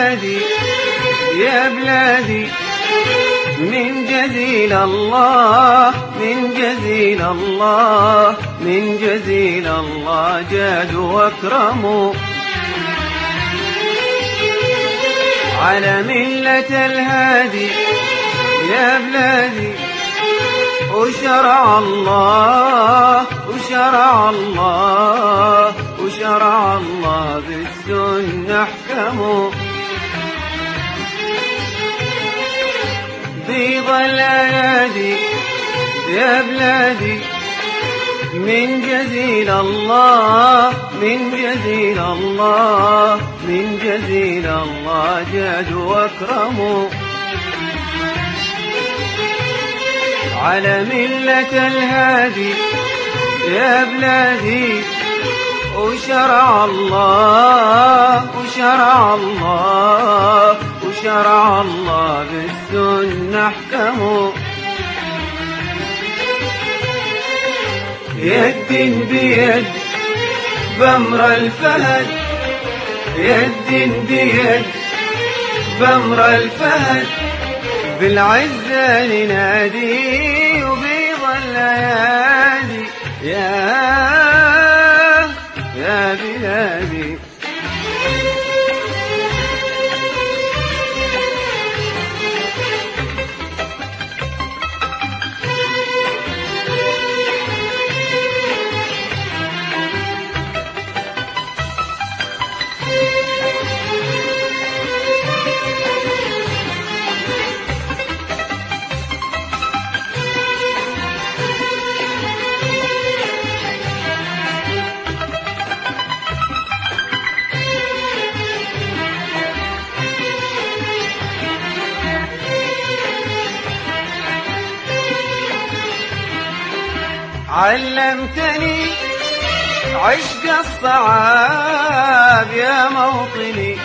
بلادي يا بلادي من جزيل الله من جزيل الله من جزيل الله جادوا واكرموا على ملة الهادي يا بلادي وشرع الله وشرع الله وشرع الله بالسنة احكموا بيض الأيادي يا بلادي من جزيل الله من جزيل الله من جزيل الله جادوا واكرموا على ملة الهادي يا بلادي وشرع الله وشرع الله وشرع الله بالسنة احكموا يد بيد بأمر الفهد يد بيد بأمر الفهد بالعزة ننادي وبيض الليالي يا بلادي علمتني عشق الصعاب يا موطني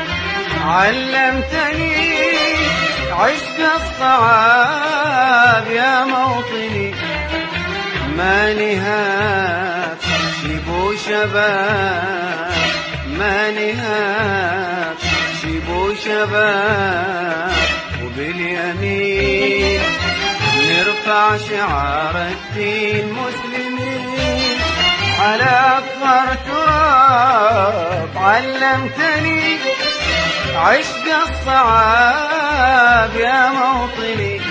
علمتني عشق الصعاب يا موطني ما نهاب شيبو شباب ما نهاب شيبو شباب وباليمين نرفع شعار الدين مسلمين على أكثر تراب علمتني عشق الصعاب يا موطني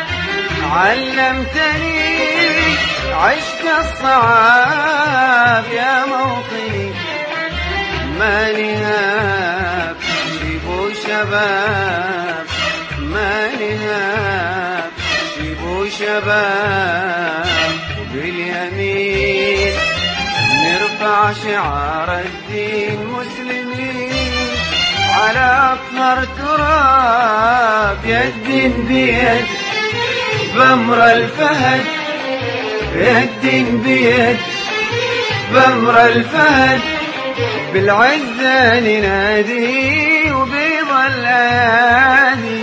علمتني عشق الصعاب يا موطني ما نهاب شيبو شباب ما نهاب شيبو شباب وباليمين نرفع شعار الدين مسلمين على أطهر تراب يد بيد بأمر الفهد يد بيد بأمر الفهد بالعزة ننادي وبيض الأيادي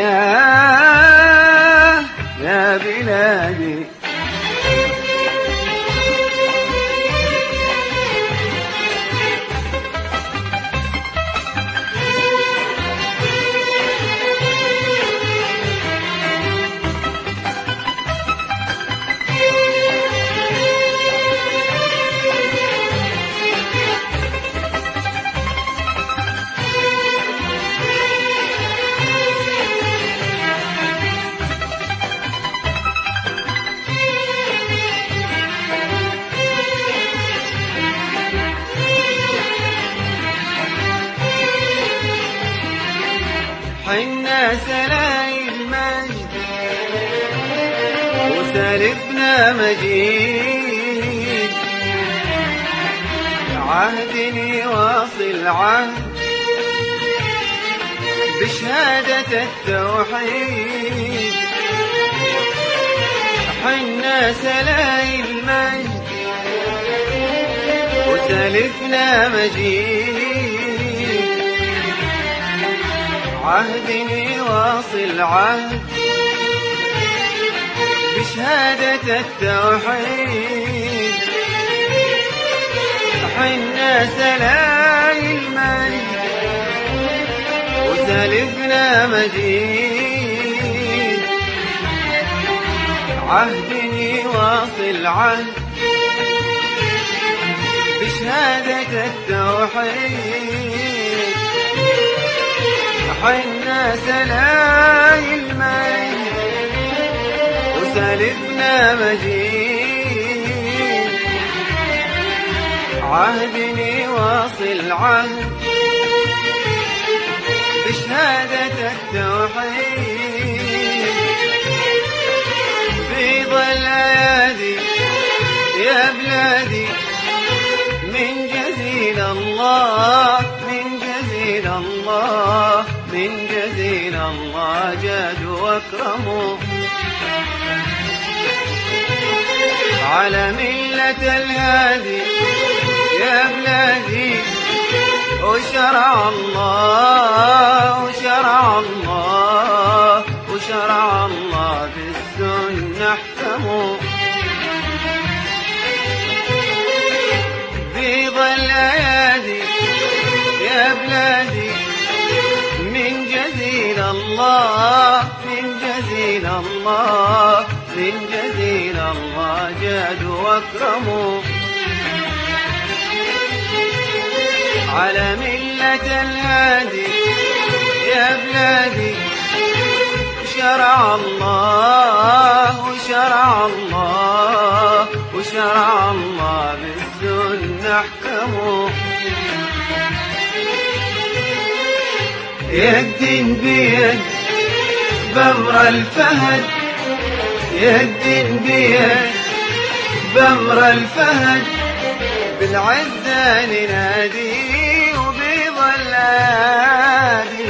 يا بلادي حنا سلاي المجد وسالفنا مجيد عهد يواصل عهد بشهادة التوحيد حنا سلاي المجد وسالفنا مجيد عهد يواصل عهد بشهادة التوحيد حنا سلاي المجد وسلفنا مجيد، عهد يواصل عهد بشهادة التوحيد، حنا سلاي المجد وسلفنا مجيد، عهد يواصل عهد بشهادة التوحيد، بيض الأيادي يا بلادي من جزيل الله، من جزيل الله، من جزيل الله جادوا واكرموا على ملة الهادي يا بلادي، وشرع الله وشرع الله وشرع الله بالسنة احكموا، بيض الأيادي يا بلادي من جزيل الله، من جزيل الله، من جزيل الله جادوا واكرموا على ملة الهادي يا بلادي، شرع الله وشرع الله وشرع الله بالسنة احكموا، يد بيد بمر الفهد، يد بيد بمر الفهد بالعزة ننادي، وبيض الأيادي